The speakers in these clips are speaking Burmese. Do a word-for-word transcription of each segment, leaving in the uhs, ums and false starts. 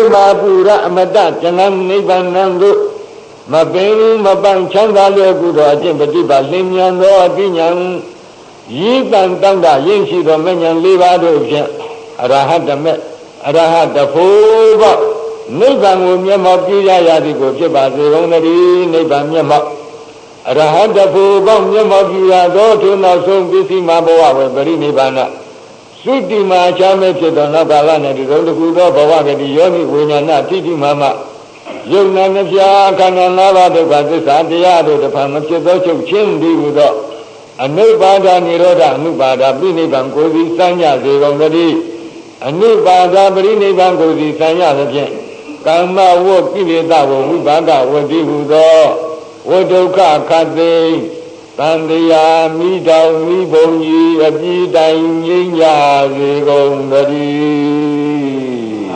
ma pura amata janam nibanandu mabenu mabang chanda legudo ajin badiba limyan do abinyan yiban tanda yinshi do menyan libado pyan arahatamet arahataphoba niban ko myama piya yadi ko phit ba se kon tari niban myama arahataphoba myama piya do thu naw song pisi ma bawa we pari nibana suti ma chame phit do naw kala ne di ron taku do bawa gati yogi vinyana titi mama yunna nafya khana lava dukha thissaတရားတို့တဖန်မဖြစ်သောချုပ်ချင်းဒီဟုသောအနုပါဒနိရောဓအနုပါဒပြိနိဗ္ဗာန်ကိုယ်စီစံရစေကုန်သတည်းအနုပါဒပရိနိဗ္ဗာန်ကိုယ်စီစံရသဖြင့်ကာမဝဋ္ကိလေသာဝဝိပါကဝတ္တိဟုသောဝဒုက္ခခတ်သိတန်တရားမိတော်မိဘုံကြီးအပြည့်တိုင်ငြိမ်းကြစေကုန်သတည်း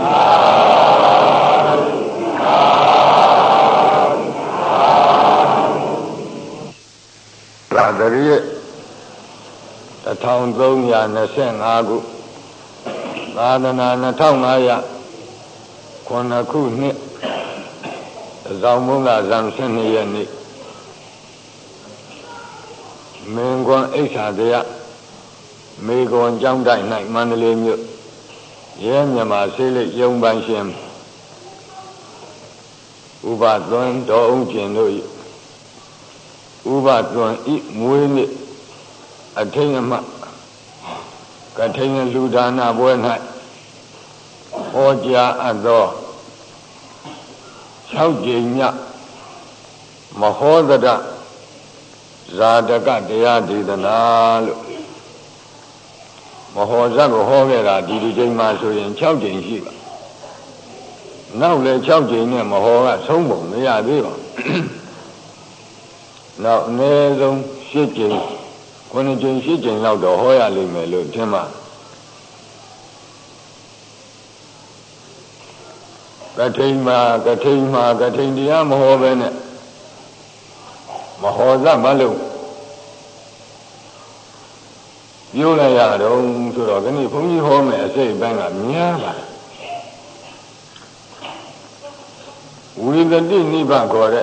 သာသရိယတထောင်သုံးရာနှစ်ဆယ့်ငါးခုသာသနာနှစ်ထောင်ငါးရာခုနှစ်ခုနှစ်ဇောင်းမုန်းကဇန်ဆယ်နှစ်ရက်နေ့မင်းကွန်အိဋ္ဌာတရားမေကွန်ကျောင်းတိုက်၌မန္တလေးမြို့ရဲမြမာဆေးလိပ်ရုံပိုင်ရှင်ဥပသွန်တော်အောင်ကျင်တို့ဥပသွန်ဤမွေးနေ့အထိန်အမှကထိန်လူဒါနပွဲ၌ဟောကြားအပ်သော၆ကြိမ်မြောက်မဟောသဒဇာတကတရားဒေသနာလို့မဟောဇတ်ကိုဟောခဲ့တာဒီဒီချိန်မှဆိုရင်၆ကြိမ်ရှိပါနောက်လည်း၆ကြိမ်နဲ့မဟောကသုံးပုံမရသေးပါနောက်အနည်းဆုံး၈ကြိမ်ခုနှစ်ကြိမ်၈ကြိမ်လောက်တော့ဟောရလိမ့်မယ်လို့ထင်ပါကထိန်မှာကထိန်မှာကထိန်တရားမဟောပဲနဲ့မဟောဇတ်မလို့ပြောလိုက်ရတော့ဆိုတော့ဒီနေ့ဘုန်းကြီးဟောမယ်အစိတ်ပိုင်းကများပါဝိသတိနိဗ္ဗာန်ခေါ်တဲ့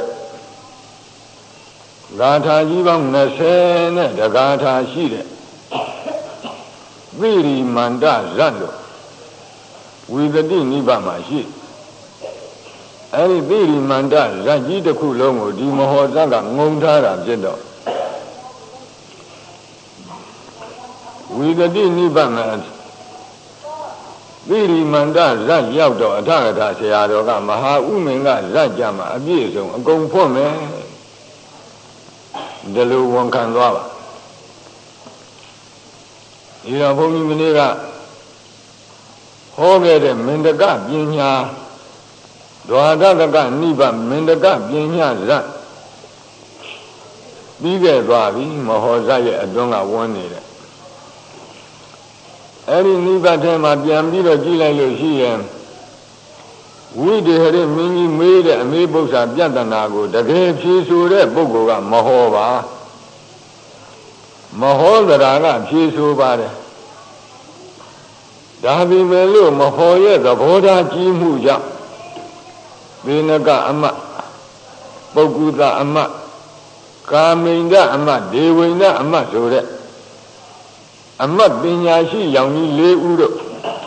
ဂါထာကြီးပေါင်း၂၀နဲ့တဂါထာရှိတဲ့သီရိမန္တဇတ်လို့ဝိသတိနိဗ္ဗာန်မှာရှိအဲဒီသီရိမန္တဇတ်ကြီးတစ်ခုလုံးကိုဒီမဟောဇတ်ကငုံထားတာဖြစ်တော့ဝိသတိနိဗ္ဗာန်မှာသီရိမန္တဇတ်ရောက်တော့အထကထာဆရာတော်ကမဟာဥမင်္ဂဇတ်ကြမှာအပြည့်စုံအကုန်ဖွင့်မယ်ဒီလိုဝန်ခံသွားပါဒီတော့ဘုန်းကြီးမင်းကဟောခဲ့တဲ့မင်တကပညာဒွါဒတကနိဗ္ဗာန်မင်တကပညာဇတ်ပြီးခဲ့သွားပြီမဟောဇတ်ရဲ့အတွင်းကဝန်းနေတယ်အဲ့ဒီနိဗ္ဗာန်ထဲမှာပြန်ပြီးတော့ကြည့်လိုက်လို့ရှိရင်ဝိဒေဟရမင်းကြီးမေးတဲ့အမေပု္ပ္ပာပြဿနာကိုတကယ်ဖြေဆိုတဲ့ပုဂ္ဂိုလ်ကမဟောပါမဟောသရာကဖြေဆိုပါတယ်ဒါပေမဲ့လို့မဟောရဲ့သဘောထားကြီးမှုကြောင့်သေနကအမတ်ပုဂ္ဂုသအမတ်ကာမိန္ဒအမတ်ဒေဝိန္ဒအမတ်ဆိုတဲ့အမတ်ပညာရှိရောင်ကြီး၄ဦးတို့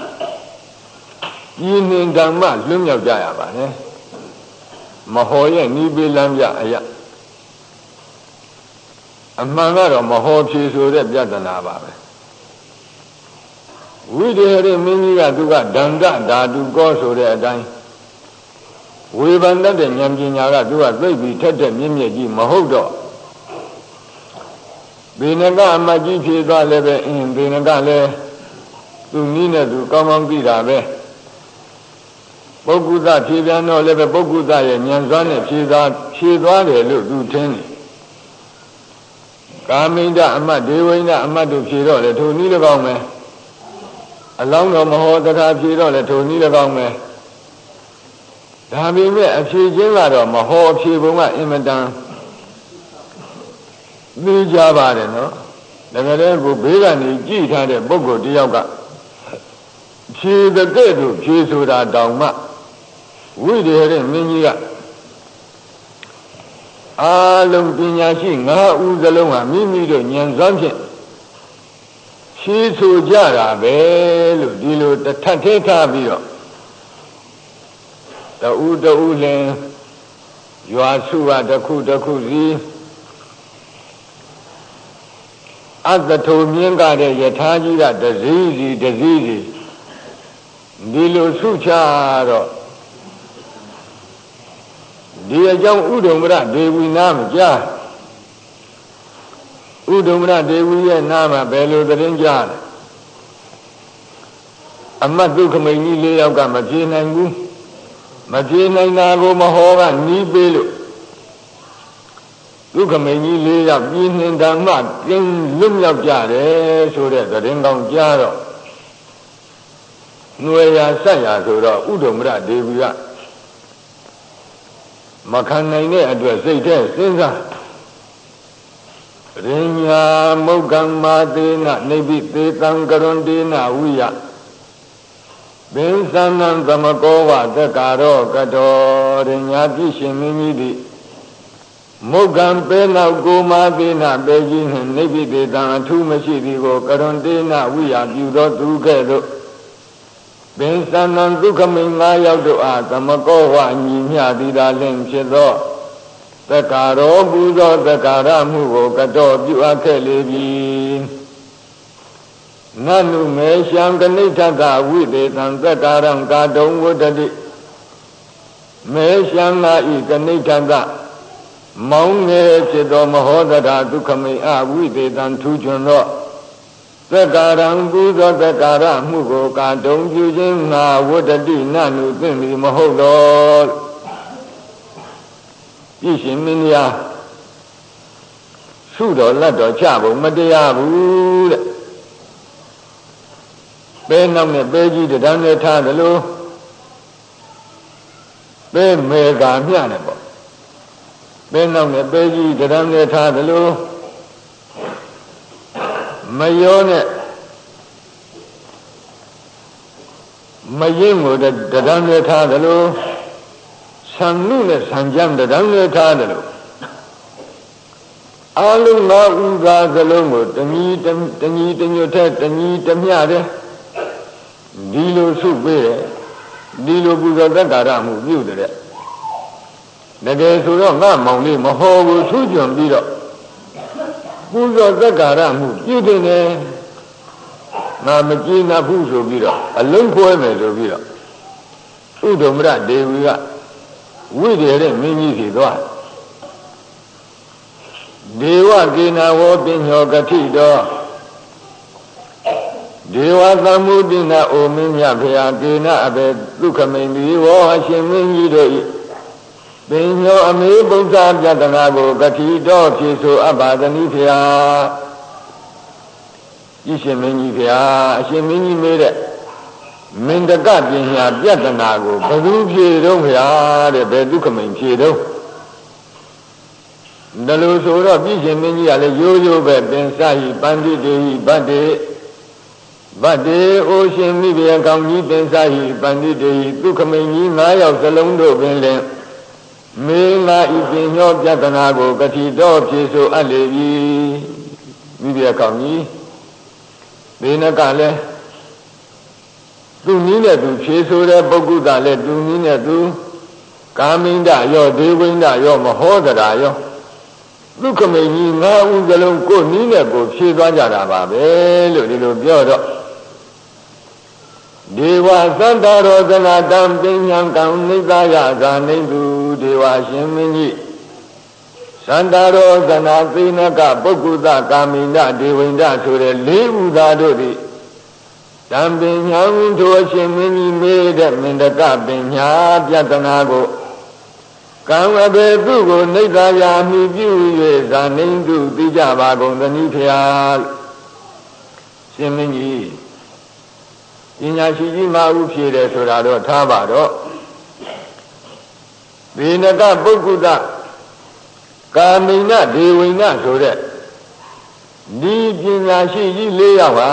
ဤနှင်ဓမ္မလွတ်မြောက်ကြရပါနဲ့မဟောရဲ့နိဗ္ဗာန်ပြအရာအမှန်ကတော့မဟောဖြေဆိုတဲ့ပြဿနာပါပဲဝိဒေဟရမင်းကြီးကသူကဒန္တဓာတုကောဆိုတဲ့အတိုင်းဝေဘန္တတဲ့ဉာဏ်ပညာကသူကသိပြီးထက်တဲ့မြင့်မြတ်ကြီးမဟုတ်တော့ဘေနကအမကြီးဖြေသွားလည်းပဲအင်းဘေနကလည်းသူနည်းနဲ့သူကောင်းကောင်းသိတာပဲပုဂ္ဂုသဖြေပြန်တော့လည်းပဲပုဂ္ဂုသရဲ့ဉာဏ်စွမ်းနဲ့ဖြေသွားဖြေသွားတယ်လို့သူထင်တယ်ကာမိန္ဒအမတ်ဒေဝိန္ဒအမတ်တို့ဖြေတော့လေထိုနည်း၎င်းပဲအလောင်းတော်မဟောတရားဖြေတော့လေထိုနည်း၎င်းပဲဒါပေမဲ့အဖြေချင်းကတော့မဟောအဖြေပုံကအင်မတန်သိကြပါတယ်နော်ဒါကြတဲ့ကိုဘေးကနေကြည့်ထားတဲ့ပုဂ္ဂိုလ်တယောက်ကဖြေတဲ့ကဲ့သို့ဖြေဆိုတာတောင်မှဝိရေရမင်းကြီးကအာလုံးပညာရှိငါးဦးစလုံးဟာမိမိတို့ဉာဏ်စွမ်းဖြင့်ရှင်းဆိုကြတာပဲလို့ဒီလိုတထက်ထဲထားပြီးတော့တူတူလင်ရွာစုကတစ်ခုတစ်ခုစီအသထုံမြင့်ကတဲ့ယထာကြီးကတစည်းစီတစည်းစီဒီလိုဆုချတော့ဒီအကြောင်းဥဒုံမရဒေဝီနာမကြားဥဒုံမရဒေဝီရဲ့နာမဘယ်လိုသတင်းကြားလဲအမတ်ဒုက္ခမိန်ကြီးလေးယောက်ကမပြေနိုင်ဘူးမပြေနိုင်တာကိုမဟောကနီးပေးလို့ဒုက္ခမိန်ကြီးလေးယောက်ပြည်နှင်ဓမ္မကျင်းလွတ်မြောက်ကြတယ်ဆိုတဲ့သတင်းကောင်းကြားတော့ຫນွေရာဆက်ရာဆိုတော့ဥဒုံမရဒေဝီကမခံနိုင်တဲ့အတွက်စိတ်ထဲစဉ်းစားရိညာမုဂ္ဂမ္မာသေနနိဗ္ဗိသေတံကရွန်တေနဝိယဘိသနံသမကောဝသက္ကာရောကတောရိညာပြည့်ရှင်မင်းကြီးသည်မုဂ္ဂံပဲနောက်ကိုမာသေနပဲကြီးနှင့်နိဗ္ဗိသေတံအထူးမရှိသည်ကိုကရွန်တေနဝိယပြုသောသူကဲ့သို့ပင်စနံဒုက္ခမိန်ငါးယောက်တို့အားသမကောဝညီမျှသည်သာလင်းဖြစ်သောသက္ကာရောပူဇော်သက္ကာရမှုကိုကတော်ပြုအပ်ခဲ့လေပြီနနုမေရှံကနိဋ္ဌကဝိသေသံသက္ကာရံကာတုံဝတ္တိမေရှံနာဤကနိဋ္ဌကမောင်းငယ်ဖြစ်သောမဟောသရာဒုက္ခမိန်အဝိသေသံထူးချွန်သောသက္ကာရံပူဇော်သက္ကာရမှုကိုကာတုံပြုခြင်းငါဝတ္တိနနုသင်သည်မဟုတ်တော့ပြည့်ရှင်မင်းများဆုတော်လက်တော်ချဖို့မတရားဘူးတဲ့ပဲနောက်နဲ့ပဲကြီးတန်းနဲ့ထားတယ်လို့ပဲမေကာမျှတယ်ပေါ့ပဲနောက်နဲ့ပဲကြီးတန်းနဲ့ထားတယ်လို့မယောနဲ့မရင်ကိုတဒန်းနဲ့ထားတယ်လို့ဆံနုနဲ့ဆံကြမ်းတဒန်းနဲ့ထားတယ်လို့အလုံးငါဥကားစလုံးကိုတဏီတဏီတညွတ်တဲ့တဏီတမျှတဲ့ဒီလိုဆုပေးတယ်ဒီလိုပူဇော်သက်ကာရမှုပြုတယ်တကယ်ဆိုတော့ငါမောင်လေးမဟောဘူးထူးချွန်ပြီးတော့ပူဇော်သက္ကာရမှုပြုတဲ့နေငါမကြည်နာဘူးဆိုပြီးတော့အလုံးခွဲမယ်ဆိုပြီးတော့ဥဒုံမရဒေဝီကဝိရေတဲ့မင်းကြီးစီသွားဒေဝကေနဝောပညောကတိတော်ဒေဝသမုဒိနာအိုမင်းမြတ်ဖေဟာကေနအဘေဒုက္ခမိန်ဒီဝောအရှင်မင်းကြီးတို့၏ပင်ညောအမေဘုရားပြတနာကိုကတိတော်ဖြေဆိုအပ်ပါသနည်းဖေဟာဤရှင်မင်းကြီးဖေဟာအရှင်မင်းကြီးမေးတဲ့မင်တကပညာပြတနာကိုဘယ်သူဖြေတော့ဖေဟာတဲ့ဘယ်ဒုက္ခမိန်ဖြေတော့ဒါလို့ဆိုတော့ပြည်ရှင်မင်းကြီးကလည်းရိုးရိုးပဲပင်စဟိပန္တိတေဟိဗတ္တေဗတ္တေအိုရှင်မိဖုရားကောင်းကြီးပင်စဟိပန္တိတေဟိဒုက္ခမိန်ကြီး၅ယောက်စလုံးတို့ပင်လင်မေငါဤပင်ညောပြတနာကိုကတိတော်ဖြေဆိုအပ်လေပြီမိဖုရားကောင်းကြီးဒီနကလည်းသူနည်းနဲ့သူဖြေဆိုတဲ့ပုဂ္ဂိုလ်ကလည်းသူနည်းနဲ့သူကာမိန္ဒရောဒေဝိန္ဒရောမဟောတရာရောဒုက္ခမိန်ကြီးငါးဦးစလုံးကိုနည်းနဲ့ကိုဖြေသွားကြတာပါပဲလို့ဒီလိုပြောတော့ဒေဝသတ္တရောသနာတံပညာကံနိသယဇာနိတုဒေဝရှင်မင်းကြီးသန္တာရောသနာသိနကပုဂ္ဂုတကာမိန္ဒဒေဝိန္ဒဆိုတဲ့လေးဥသာတို့သည်တံပညာဝိထိုအရှင်မင်းကြီးမေးတဲ့မင်တကပညာပြတနာကိုကံအဘေသူကိုနိသယမိပြု၍ဇာနိတုသိကြပါကုန်သနည်းဖျားရှင်မင်းကြီးပညာရှိကြီးမဟုဖြေတယ်ဆိုတာတော့ထားပါတော့ဒီနကပုဂ္ဂုတကာမိနဒေဝိနဆိုတဲ့ဒီပညာရှိကြီးလေးယောက်ဟာ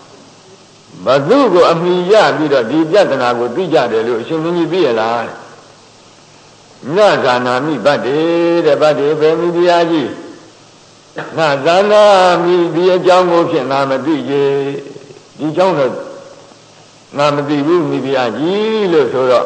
ဘသူကိုအမိရပြီးတော့ဒီပြဿနာကိုသိကြတယ်လို့အရှင်မင်းကြီးသိရလား na zana mi bade de bade be mi biya ji na zana mi di aကြောင်းကိုဖြင့်ငါမသိရေဒီကြောင်းတော့ငါမသိဘူးမိဖုရားကြီးလို့ဆိုတော့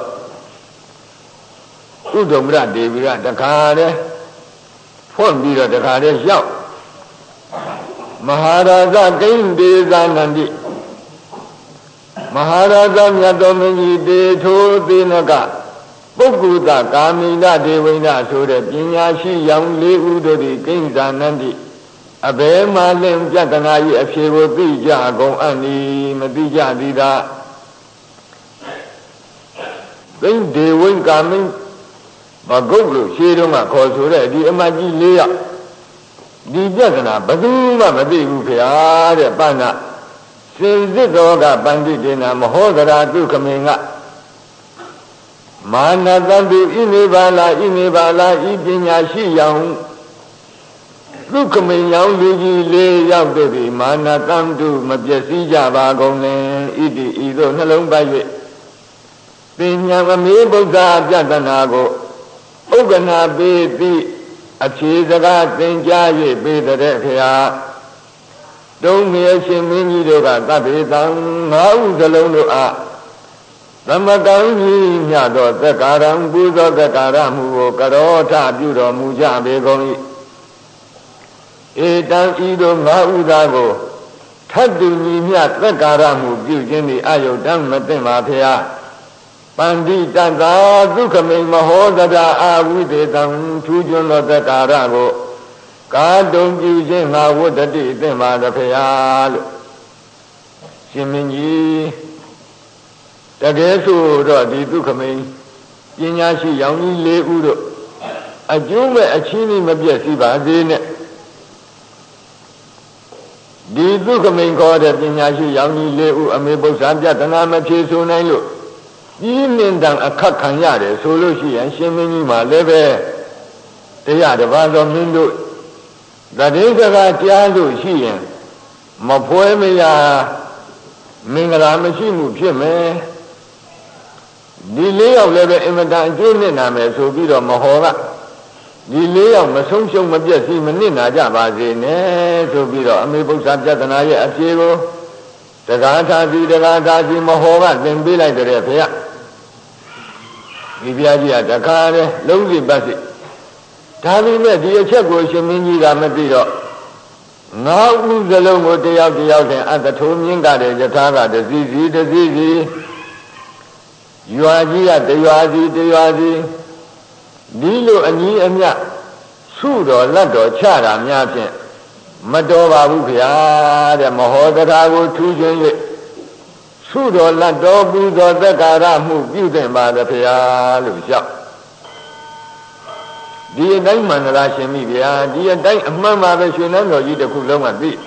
ဥဒ္ဓမရဒေဝီကတခါတည်းဖွင့်ပြီးတော့တခါတည်းရောက်မဟာရာဇကိဉ္ဒေသနန္တိမဟာရာဇမြတ်တော်မင်းကြီးတေထိုသေနကပုဂ္ဂုတကာမိနဒေဝိနဆိုတဲ့ပညာရှိရောင်လေးဦးတို့သည်ကိဉ္ဇာနန္တိအဘယ်မှလင်းပြဿနာ၏အဖြေကိုသိကြကုန်အံ့ဤမသိကြသည်သာကိဉ္ဒေဝိကာမိဘဂုတ်လို့ရှေးတုန်းကခေါ်ဆိုတဲ့ဒီအမကြီးလေးယောက်ဒီပြဿနာဘယ်သူမှမသိဘူးခင်ဗျာတဲ့ပဏ္ဏစင်စစ်တော်ကပန္တိတေနမဟောဒရာဒုက္ခမင်ကမာနတံတုဣနိဗ္ဗာလာဣနိဗ္ဗာလာဤပညာရှိရောင်ဒုက္ခမင်ရောင်လူကြီးလေးယောက်တို့သည်မာနတံတုမပျက်စီးကြပါကုန်လေဣတိဤသို့နှလုံးပိုက်၍ပညာအမေဗုဒ္ဓပြဿနာကိုဥက္ကနာပေတိအဖြေစကားသင်ကြား၍ပေးတဲ့ခရာတုံးမြေရှင်မင်းကြီးတို့ကသဗ္ဗေတံငါးဥစလုံးတို့အားသမကံကြီးမြတ်သောသက္ကာရံပူဇော်သက္ကာရမှုကိုကရောထပြုတော်မူကြပေကုန်၏ဧတံဤသို့ငါးဥသားကိုထတ်တူညီမြတ်သက္ကာရမှုပြုခြင်းသည်အယုတ်တံမသိပါဖေယပန္တိတတ္တာဒုက္ခမိမဟောတရာအာဝိသေတံထူးကျွန်းသောသက္ကာရကိုကာတုံပြုခြင်းငါဝတ္တတိသင်ပါတဖေယလို့ရှင်မင်းကြီးတကယ်ဆိုတော့ဒီဒုက္ခမိပညာရှိရောင်ကြီးလေးဦးတို့အကျိုးမဲ့အချင်းကြီးမပြည့်စည်ပါသေးနဲ့ဒီဒုက္ခမိခေါ်တဲ့ပညာရှိရောင်ကြီးလေးဦးအမေပု္ပ္ပာပြတနာမဖြေဆိုနိုင်လို့ကြီးမြင့်တန်အခက်ခံရတယ်ဆိုလို့ရှိရင်ရှင်မင်းကြီးမှာလည်းပဲတရားတစ်ပါးသောမင်းတို့တတိကကကြားလို့ရှိရင်မဖွဲမရမင်္ဂလာမရှိမှုဖြစ်မယ်ဒီလေးယောက်လည်းပဲအင်မတန်အကျိုးနစ်နာမယ်ဆိုပြီးတော့မဟောကဒီလေးယောက်မဆုံးရှုံးမပြည့်စည်မနစ်နာကြပါစေနဲ့ဆိုပြီးတော့အမေပု္ပ္ပာပြဿနာရဲ့အဖြေကိုတက္ကထာစီတက္ကထာစီမဟောကသင်ပေးလိုက်တဲ့ဖေရဒီပြားကြီးကတခါတည်းလုံးစီပတ်စီဒါပေမဲ့ဒီအချက်ကိုရှင်မင်းကြီးကမသိတော့ငါးဥစလုံးကိုတယောက်တယောက်နဲ့အတထိုးမြင့်ကတဲ့ယထာကတစီစီတစီစီရွာကြီးကတရွာစီတရွာစီဒီလိုအညီအမျှစုတော်လက်တော်ချတာများဖြင့်မတော်ပါဘူးခင်ဗျာတဲ့မဟောတရားကိုထူးချွင်း၍စုတော်လက်တော်ပူဇော်သက်ကာရမှုပြုတဲ့ပါသဗျာလို့လျှောက်ဒီအတိုင်းမှန်လားရှင်မိဗျာဒီအတိုင်းအမှန်ပါပဲရှင်တော်ကြီးတစ်ခုလုံးကသိ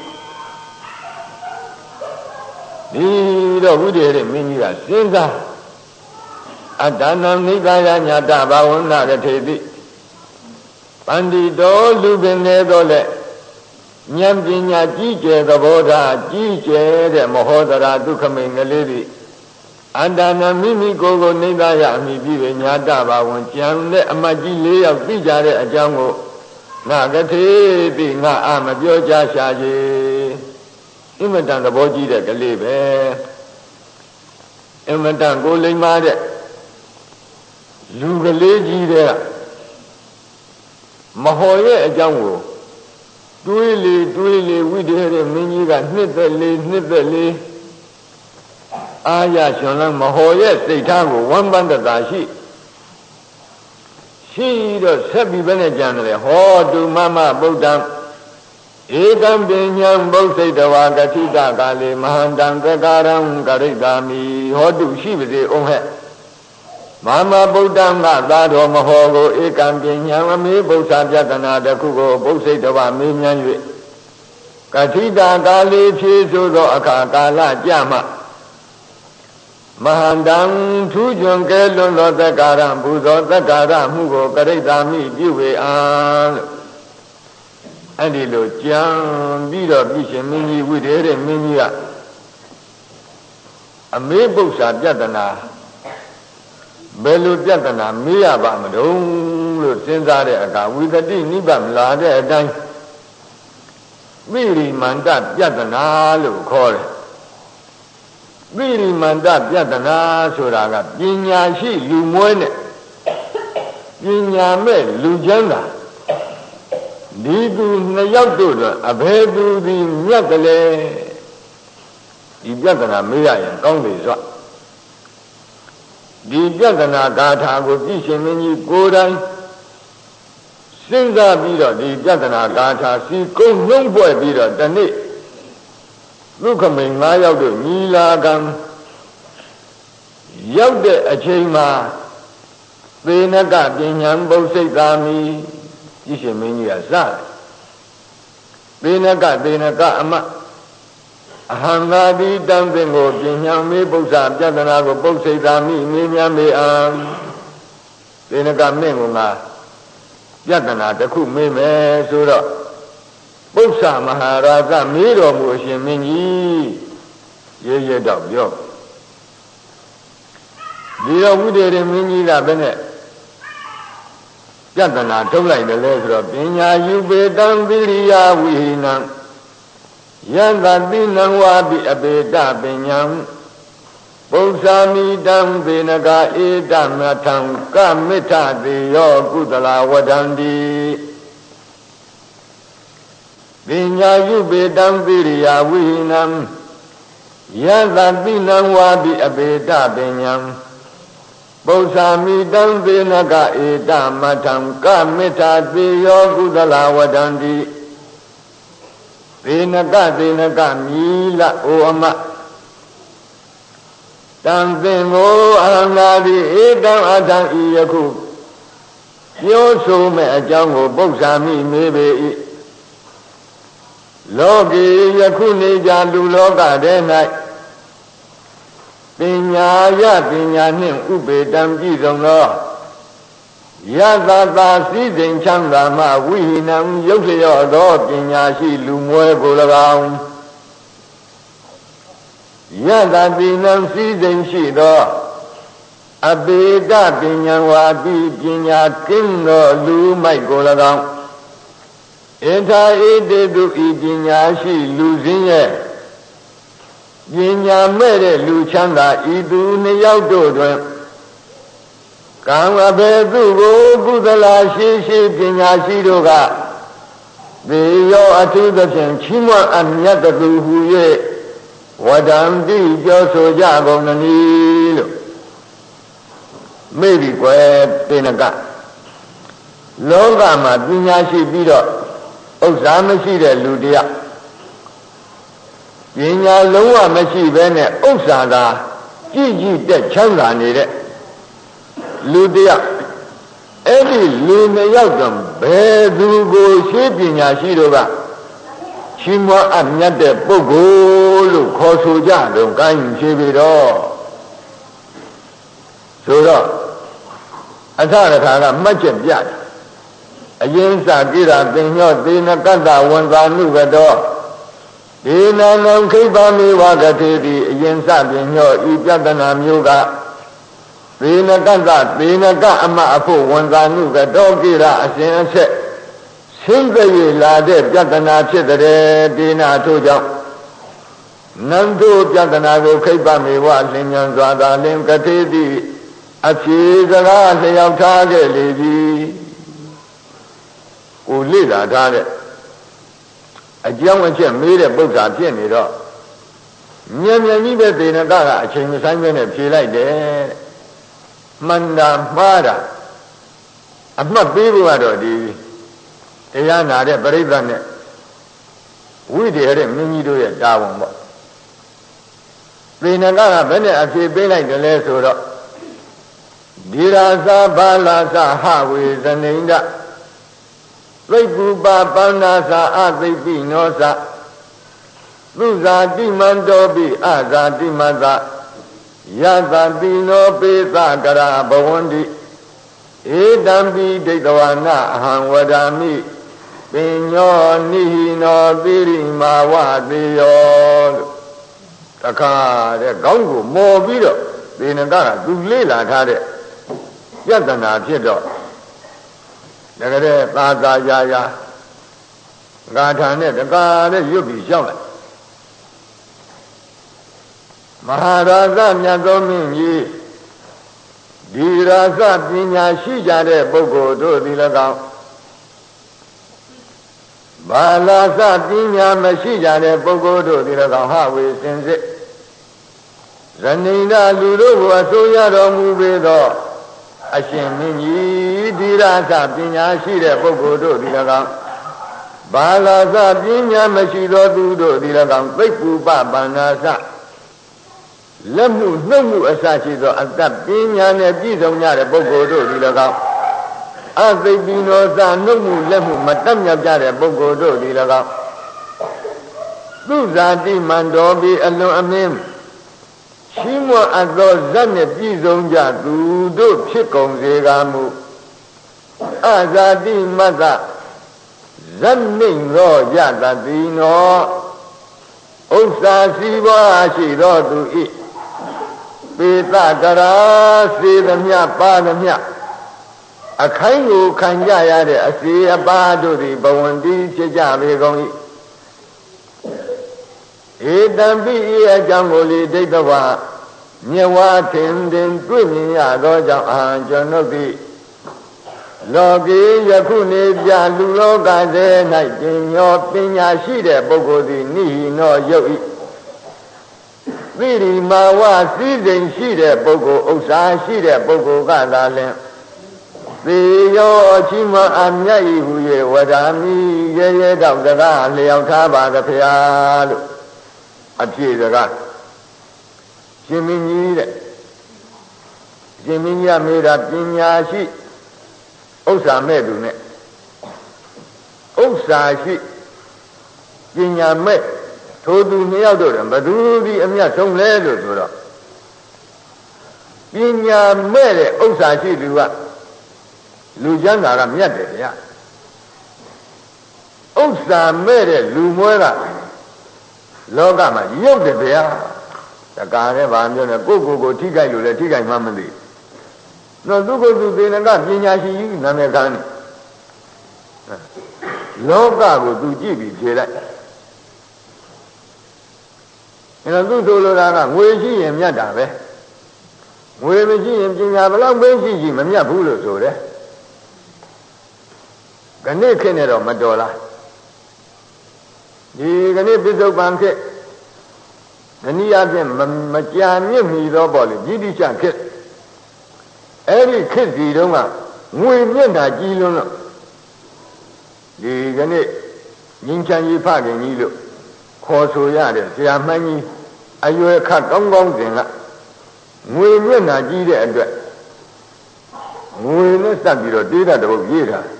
ဒီတော့ဝိတေရမင်းကြီးကစဉ်းစားအတ္တနာနိကာယညာတဘာဝနာရထေတိပန္တိတော်လူပင်နေတော့လေဉာဏ်ပညာကြီးကျယ်သဘောထားကြီးကျယ်တဲ့မဟောဒရာဒုက္ခမိန်ကလေးသည်အတ္တနာမိမိကိုယ်ကိုနိကာယအမိပြီးပဲညာတဘာဝကြံတဲ့အမတ်ကြီးလေးယောက်သိကြတဲ့အကြောင်းကိုငါကတိတိငါအာမပြောကြရှာကြီးအင်မတန်သဘောကြီးတဲ့ကလေးပဲအင်မတန်ကိုလိမ္မာတဲ့လူကလေးကြီးတဲ့မဟောရဲ့အကြောင်းကိုတွေးလေတွေးလေဝိတ္တရမင်းကြီးကနှစ်သက်လေနှစ်သက်လေအာရရှင်လန်းမဟောရဲ့စိတ်ထားကိုဝမ်းပန်းတသာရှိရှိတော့ဆက်ပြီးပဲနဲ့ကြံတယ်ဟောတုမမဗုဒ္ဓံဧကံပညာဘုစိတ်တဝါကတိတကာလေမဟာတံသက္ကာရံကရိတာမိဟောတုရှိပါစေအောင်ဟဲ့မမဗုဒ္ဓံကသာတော်မဟောကိုဧကံပညာအမေဗုဒ္ဓပြတနာတခုကိုဘုစိတ်တဝါမေးမြန်း၍ကတိတကာလေဖြေဆိုသောအခါကာလကြမှမဟာတံထူးချွန်ကဲလွန်သောသက္ကာရဘုသောသက္ကာရမှုကိုကရိတာမိပြုဝေအားလို့အဲ့ဒီလိုကြံပြီးတော့ပြည့်ရှင်မင်းကြီးဝိတေတဲ့မင်းကြီးကအမေပု္ပ္ပာပြတနာဘယ်လိုပြဿနာမေးရပါမလို့လို့စဉ်းစားတဲ့အခါဝိသတိနိဗ္ဗာန်လာတဲ့အတိုင်းပိရိမန္တပြဿနာလို့ခေါ်တယ်ပိရိမန္တပြဿနာဆိုတာကပညာရှိလူမွဲနဲ့ပညာမဲ့လူချမ်းသာဒီသူနှစ်ယောက်တို့တော့အဘယ်သူဒီမြတ်ကလေးဒီပြဿနာမေးရရင်ကောင်းပြီဆိုဒီပြဿနာဂါထာကိုပြည့်ရှင်မင်းကြီးကိုယ်တိုင်စဉ်းစားပြီးတော့ဒီပြဿနာဂါထာစီကုံနှုံးဖွဲ့ပြီးတော့တနေ့လူခမိန်၅ယောက်တို့ညီလာခံရောက်တဲ့အချိန်မှာသေနကပညာဘုတ်စိတ်သာမီပြည့်ရှင်မင်းကြီးကစတယ်သေနကသေနကအမအဟံသာတိတံသင်ကိုပညာမေပု္ပ္ပာပြဿနာကိုပု္ပ္စိတ်သာမိမေးမြန်းမေးအံသေနကမင်းကငါပြဿနာတစ်ခုမေးမယ်ဆိုတော့ပု္ပ္ပာမဟာရာဇမေးတော်မူအရှင်မင်းကြီးရေရတော့ပြောဒီတော့ဝိတေရမင်းကြီးကဘယ်နဲ့ပြဿနာထုတ်လိုက်တယ်လဲဆိုတော့ပညာယူပေတံသီရိယဝိဟိနံယန္တတိနံဝါပိအပေတပညာပု္ပ္ပာမိတံသေနကဧတမထံကမိထတိယောကုသလဝဒန္တိပညာယုပေတံသီရိယဝိဟိနံယန္တတိနံဝါပိအပေတပညာပု္ပ္ပာမိတံသေနကဧတမထံကမိထတိယောကုသလဝဒန္တိသေနကသေနကမြီလအိုအမတံသင်ကိုအဟံသာတိဧတံအထံဤယခုပြောဆိုမဲ့အကြောင်းကိုပု္ပ္ပာမိမေးပေ၏လောကီယခုနေကြလူလောကထဲ၌ပညာယပညာနှင့်ဥပေတံပြည့်စုံသောယသသာစည်းစိမ်ချမ်းသာမှဝိဟိနံရုပ်လျော့သောပညာရှိလူမွဲကို၎င်းယသတိနံစည်းစိမ်ရှိသောအပေတပညာဝါတိပညာကင်းသောလူမိုက်ကို၎င်းဣထာဣတေတုဤပညာရှိလူစင်းရဲ့ပညာမဲ့တဲ့လူချမ်းသာဤသူနှစ်ယောက်တို့တွင်ကံအဘေသူကိုကုသလာရှိရှိပညာရှိတို့ကသေရောအထုသဖြင့်ချီးမွမ်းအမြတ်သူဟူ၍ဝဒံတိပြောဆိုကြကုန်သနည်းလို့မေ့ပြီကွယ်သေနကလောကမှာပညာရှိပြီးတော့ဥစ္စာမရှိတဲ့လူတယောက်ပညာလုံးဝမရှိဘဲနဲ့ဥစ္စာသာကြည်ကြည်တက်ချမ်းသာနေတဲ့လူတယောက်အဲ့ဒီလူနှစ်ယောက်တော့ဘယ်သူကိုရှိပညာရှိတို့ကချီးမွမ်းအပ်မြတ်တဲ့ပုဂ္ဂိုလ်လို့ခေါ်ဆိုကြတော့ကိုင်းရှိပြီတော့ဆိုတော့အထရခါကမှတ်ချက်ပြတယ်အရင်စကိရာပင်ညောသေနကတ္တဝန်သာနုကတောဒေနနံခိဗ္ဗမေဝကတိတိအရင်စပင်ညောဤပြဿနာမျိုးကသေနကတ္တသေနကအမအဖို့ဝန်သာနုကတောကိရာအစဉ်အဆက်ဆင်းရဲလာတဲ့ပြဿနာဖြစ်တဲ့ဒေနာထို့ကြောင့်နန္တုပြဿနာကိုခိဗ္ဗမေဝလင်ညာစွာသာလင်ကတိတိအဖြေစကားလျောက်ထားခဲ့လေသည်ကိုလေ့လာထားတဲ့အကြောင်းအချက်မေးတဲ့ပု္ပ္ပာဖြစ်နေတော့မြန်မြန်ကြီးပဲသေနကကအချိန်မဆိုင်ပဲနဲ့ဖြေလိုက်တယ်မှန်တာမှားတာအမှတ်ပေးဖို့ကတော့ဒီတရားနာတဲ့ပရိသတ်နဲ့ဝိတေရတဲ့မင်းကြီးတို့ရဲ့တာဝန်ပေါ့သေနကကဘယ်နဲ့အဖြေပေးလိုက်တယ်လဲဆိုတော့ဒီရာသာဘာလာသဟဝေဇနိန္ဒသိပ္ပူပါပန္နာသာအသိပိနောသသုဇာတိမန္တောပိအဇာတိမသယသတိနောပေသကရာဘဝန္တိဧတံပိဒိဋ္ဌဝနာအဟံဝဒာမိပညောနိဟိနောသီရိမာဝတိယောလို့တခါတဲ့ခေါင်းကိုမော်ပြီးတော့သေနကကသူလေးလာထားတဲ့ပြဿနာဖြစ်တော့တကယ်သာသာရာရာဂါထာနဲ့တကားနဲ့ရွတ်ပြီးရှောက်လိုက်မဟာရာဇမြတ်သောမင်းကြီးဒီရာဇပညာရှိကြတဲ့ပုဂ္ဂိုလ်တို့သည်၎င်းဘာလာဇပညာမရှိကြတဲ့ပုဂ္ဂိုလ်တို့သည်၎င်းဟဝေစင်စစ်ဇနိန္ဒလူတို့ကိုအစိုးရတော်မူပေသောအရှင်မင်းကြီးဒီရာဇပညာရှိတဲ့ပုဂ္ဂိုလ်တို့သည်၎င်းဘာလာဇပညာမရှိသောသူတို့သည်၎င်းသိပ္ပူပပန္နာစလက်မှုနှုတ်မှုအစရှိသောအတ္တပညာနဲ့ပြည့်စုံကြတဲ့ပုဂ္ဂိုလ်တို့သည်၎င်းအသိပိနောစနှုတ်မှုလက်မှုမတတ်မြောက်ကြတဲ့ပုဂ္ဂိုလ်တို့သည်၎င်းသူဇာတိမန္တောပိအလွန်အမင်းရှိမွအပ်သောဇတ်နှင့်ပြည့်စုံကြသူတို့ဖြစ်ကုန်စေကားမူအဇာတိမတ္တဇတ်နှိမ့်သောယတတိနောဥစ္စာစီးပွားရှိသောသူဤပေတကရာစေသမျှပါသမျှအခိုင်းကိုခံကြရတဲ့အစီအပါတို့သည်ဘဝန္တိဖြစ်ကြပေကုန်၏ဧတံပိဤအကြောင်းကိုလေဒိဋ္ဌဝမြဝထင်တင်တွေ့မြင်ရသောကြောင့်အာကျွန်ုပ်သည်လောကီယခုနေပြလူလောကထဲ၌ပညာပညာရှိတဲ့ပုဂ္ဂိုလ်သည်နိဟိနောယုတ်၏သီရိမာဝစည်းစိမ်ရှိတဲ့ပုဂ္ဂိုလ်ဥစ္စာရှိတဲ့ပုဂ္ဂိုလ်ကသာလျှင်သေယောအချိမအမြတ်ဤဟူ၍ဝဒာမိရဲရဲတောက်တကားလျောက်ထားပါကဖျားလို့အပြည့်စကားရှင်မင်းကြီးတဲ့ရှင်မင်းကြီးမေးတာပညာရှိဥစ္စာမဲ့သူနဲ့ဥစ္စာရှိပညာမဲ့ထိုသူနှစ်ယောက်တို့ဘယ်သူဒီအမြတ်ဆုံးလဲလို့ဆိုတော့ပညာမဲ့တဲ့ဥစ္စာရှိသူကလူချမ်းသာကမြတ်တယ်ဗျာဥစ္စာမဲ့တဲ့လူမွဲကလောကမှာရုပ်တယ်ဗျာတကားနဲ့ဗာမျိုးနဲ့ကိုယ့်ကိုယ်ကိုထိခိုက်လို့လည်းထိခိုက်မှမသိတော့သူကိုယ်သူသေနကပညာရှိကြီးနာမည်ခံတယ်လောကကိုသူကြည့်ပြီးဖြေလိုက်အဲတော့သူဆိုလိုတာကငွေရှိရင်မြတ်တာပဲငွေမရှိရင်ပညာဘလောက်ပဲရှိရှိမမြတ်ဘူးလို့ဆိုတယ်ခဏခေတ်နဲ့တော့မတော်လားဒီခဏပိဿုပန်ခေတ်တနည်းအားဖြင့်မကြာမြင့်မီတော့ပေါ့လေကြီးတိကျခေတ်အဲ့ဒီခေတ်စီတုန်းကငွေမြင့်တာကြီးလွန်းလို့ဒီကနေ့ငင်းချမ်းကြီးဖခင်ကြီးလို့ခေါ်ဆိုရတဲ့ဆရာမန်းကြီးအရွယ်ခတ်ကောင်းကောင်းစဉ်ကငွေမြင့်တာကြီးတဲ့အတွက်ငွေနဲ့စပ်ပြီးတော့တေးတာတပုတ်ရေးတာ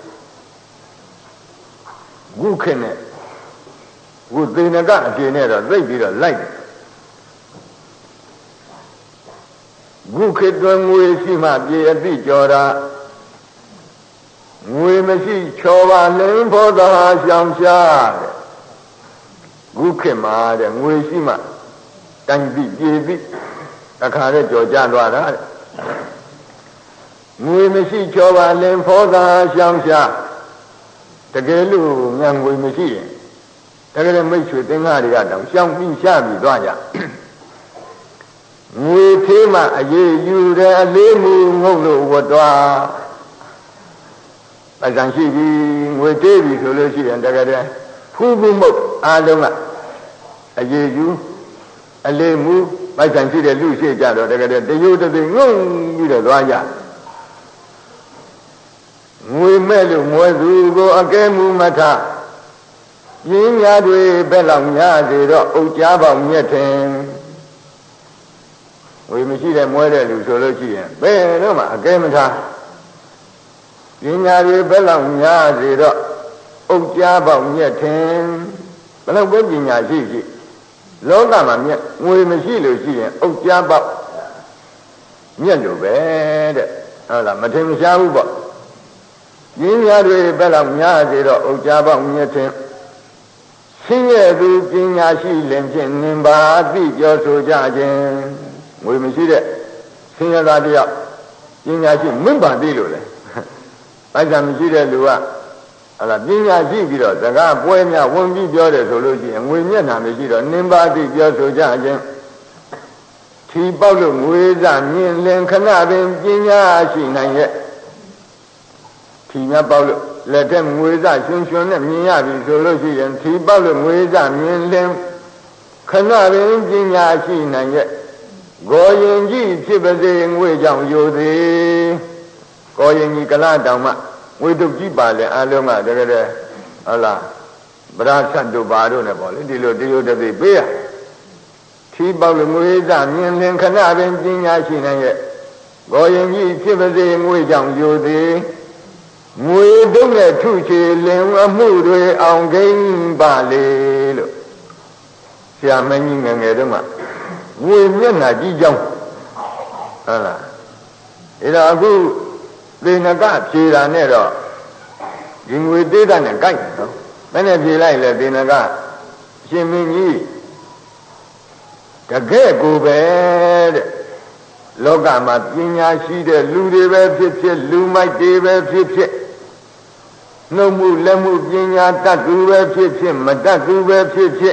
ခုခေတ်နဲ့ခုသေနကအကျဉ်းနဲ့တော့သိပြီးတော့လိုက်တယ်ခုခေတ်တွင်ငွေရှိမှပြေအသိကြော်တာငွေမရှိချော်ပါလင်းဖို့သာရှောင်ရှားတဲ့ခုခေတ်မှာတဲ့ငွေရှိမှတိုင်းပြီးပြေပြီးအခါနဲ့ကြော်ကြသွားတာတဲ့ငွေမရှိချော်ပါလင်းဖို့သာရှောင်ရှားတကယ်လို့ငါငွေမရှိရင်တကယ်မိတ်ဆွေသင်္ဃာတွေကတောင်ရှောင်ပြီးရှားပြီးသွားကြငွေသေးမှအရေးယူတယ်အလေးမူငုတ်လို့ဝတ်သွားပဇံရှိပြီငွေသေးပြီဆိုလို့ရှိရင်တကယ်တည်းဖူးဖူးမုတ်အားလုံးကအရေးယူအလေးမူပဇံရှိတဲ့လူရှိကြတော့တကယ်တည်းတယုတ်တသိငုံပြီးတော့သွားကြငွေမဲ့လို့မွဲသူကိုအကဲမူမထပြင်းများတွေဘက်လောက်များစေတော့အုတ်ကြားပေါက်မြက်ထင်ဝေမရှိတဲ့မွဲတဲ့လူဆိုလို့ရှိရင်ဘယ်တော့မှအကဲမထားပညာတွေဘယ်လောက်များစေတော့အုတ်ကြားပေါက်မြက်ထင်ဘယ်လောက်ပဲပညာရှိရှိလောကမှာမြက်ငွေမရှိလို့ရှိရင်အုတ်ကြားပေါက်မြက်လို့ပဲတဲ့ဟုတ်လားမထင်မရှားဘူးပေါ့ပညာတွေဘယ်လောက်များစေတော့အုတ်ကြားပေါက်မြက်ထင်ဆင်းရဲသူပညာရှိလင်ဖြင့်နင်ပါသိပြောဆိုကြခြင်းငွေမရှိတဲ့ဆင်းရဲသားတယောက်ပညာရှိမင်းပါသေးလို့လေပိုက်ဆံမရှိတဲ့လူကဟလာပညာရှိပြီးတော့စကားပွဲများဝင်ပြီးပြောတယ်ဆိုလို့ရှိရင်ငွေမျက်နှာမရှိတော့နင်းပါသိပြောဆိုကြခြင်းထီပေါက်လို့ငွေစားမြင်လင်ခဏပင်ပညာရှိနိုင်ရဲ့ထီများပေါက်လို့လက်ထက်ငွေစားရှင်ရှင်နဲ့မြင်ရပြီဆိုလို့ရှိရင်ထီပေါက်လို့ငွေစားမြင်လင်ခဏပင်ပညာရှိနိုင်ရဲ့ကိုရင်ကြီးဖြစ်ပါစေငွေကြောင့်ယူသည်ကိုရင်ကြီးကလာတောင်မှငွေတုတ်ကြီးပါလေအလုံးကတကယ်တည်းဟုတ်လားဗရာဆတ်တို့ဘာတို့နဲ့ပေါ့လေဒီလိုတရုတ်တသိပေးရထီပေါက်လို့ငွေစားမြင်လင်ခဏပင်ပညာရှိနိုင်ရဲ့ကိုရင်ကြီးဖြစ်ပါစေငွေကြောင့်ယူသည်ငွေတုတ်နဲ့ထုချေလင်အမှုတွေအောင်ကိန်းပါလေလို့ဆရာမကြီးငယ်ငယ်တုန်းကငွေမျက်နှာကြီးကြောင်းဟုတ်လားအဲဒါအခုသေနကဖြေတာနဲ့တော့ဒီငွေသေးတာနဲ့ကိုက်နော်မနဲ့ဖြေလိုက်လေသေနကရှင်မင်းကြီးတကယ်ကိုပဲတဲ့လောကမှာပညာရှိတဲ့လူတွေပဲဖြစ်ဖြစ်လူမိုက်တွေပဲဖြစ်ဖြစ်နှုတ်မှုလက်မှုပညာတတ်သူပဲဖြစ်ဖြစ်မတတ်သူပဲဖြစ်ဖြစ်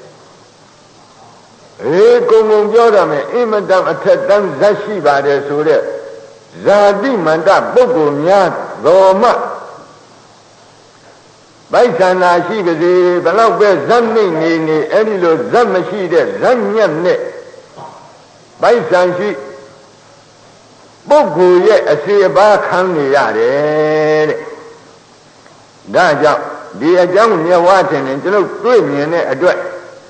အေးကုံကုံပြောရမယ်အင်မတန်အထက်တန်းဇက်ရှိပါတယ်ဆိုတဲ့ဇာတိမန္တပုဂ္ဂိုလ်များတော်မှဗိုက်ဆန္ဒရှိပါစေဘလောက်ပဲဇက်မိတ်နေနေအဲ့ဒီလိုဇက်မရှိတဲ့ဇက်ညက်နဲ့ဗိုက်ဆန္ရှိပုဂ္ဂိုလ်ရဲ့အစီအပါခံနေရတယ်တဲ့ဒါကြောင့်ဒီအကြောင်းမြတ်ဝါတင်ရင်ကျွန်တော်တွေ့မြင်တဲ့အတွက်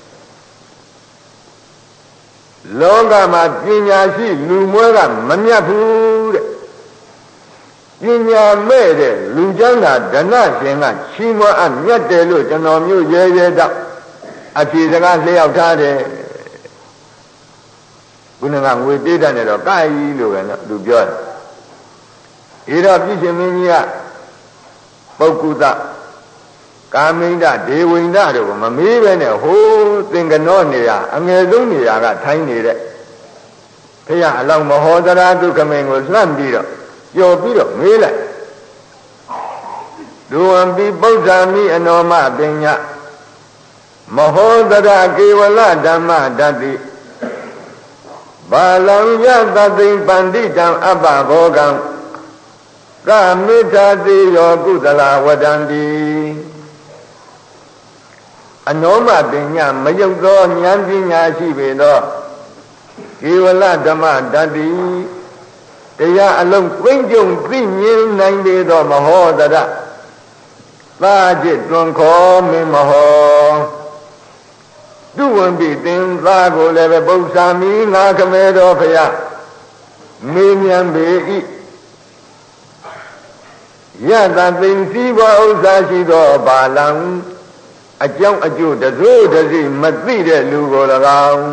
လောကမှာပညာရှိလူမွဲကမမြတ်ဘူးတဲ့ပညာမဲ့တဲ့လူကျမ်းသာဓနရှင်ကချီးမွမ်းအမြတ်တယ်လို့ကျွန်တော်မျိုးရဲရဲတော့အဖြေစကားလျှောက်ထားတယ်ခုနကငွေတေးတဲ့နဲ့တော့ကိုက်လို့ပဲနော်သူပြောတယ်ဤတော့ပြည့်ရှင်မင်းကြီးကပုဂ္ဂုတကာမိန္ဒဒေဝိန္ဒတို့ကမမေးပဲနဲ့ဟိုးသင်္ကနောနေရအငယ်ဆုံးနေရာကထိုင်းနေတဲ့ဖះအလောင်းမဟောတရာဒုက္ခမင်းကိုလှမ်းပြီးတော့ကြော်ပြီးတော့မေးလိုက်ဒုဝံပိပုဒ္ဓာမိအနောမပညာမဟောတရာကေဝလဓမ္မတတိဘာလံယသသိပန္တိတံအပ္ပဘောကံကမေတ္တာတိယောကုသလဝတ္တန္တိအနောမပညာမယုတ်သောဉာဏ်ပညာရှိပေသောကေဝလဓမ္မတတိတရားအလုံးသိမ့်ကြုံသိမြင်နိုင်ပေသောမဟောတရသာจิตတွန်ခေါ်မင်းမဟောတုဝံပိသင်္သာကိုလည်းပဲပု္ပ္ပာမိငါခမဲတော်ဖျားမေးမြန်းပေ၏ယတသိင်စီဘဥစ္စာရှိသောဘာလံအကြောင်းအကျိုးတစိုးတစီမသိတဲ့လူကို၎င်း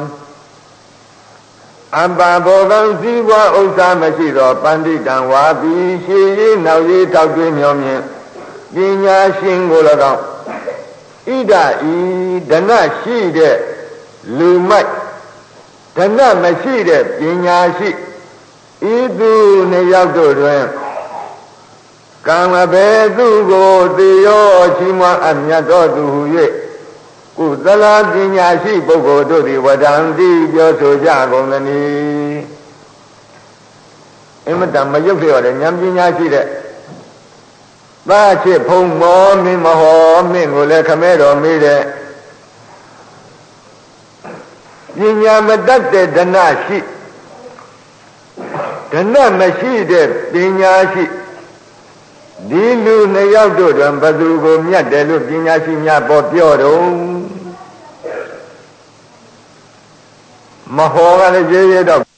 အပ္ပဘောကံစီဘဥစ္စာမရှိသောပန္တိတံဝါပိရှေးရေးနောက်ရေးထောက်တွင်းမြောင်မြင်ပညာရှင်ကို၎င်းဣဒဤဓနရှိတဲ့လူမိုက်ဓနမရှိတဲ့ပညာရှိဤသူနှစ်ယောက်တို့တွင်ကံမဘေသူကိုတေရောချီးမွမ်းအမြတ်တော်သူဟု၍ကုသလပညာရှိပုဂ္ဂိုလ်တို့သည်ဝဒံတိပြောဆိုကြကုန်သနည်းအမတမရုပ်လျော်တဲ့ဉာဏ်ပညာရှိတဲ့သာချစ်ဖုံမောမင်းမဟောမင်းကိုလည်းခမဲတော်မေးတဲ့ပညာမတတ်တဲ့ဓနရှိဓနမရှိတဲ့ပညာရှိဒီလူနှစ်ယောက်တို့တွင်ဘသူကိုမြတ်တယ်လို့ပညာရှိများပေါ်ပြောတော့မဟောကလည်းရေးရတော့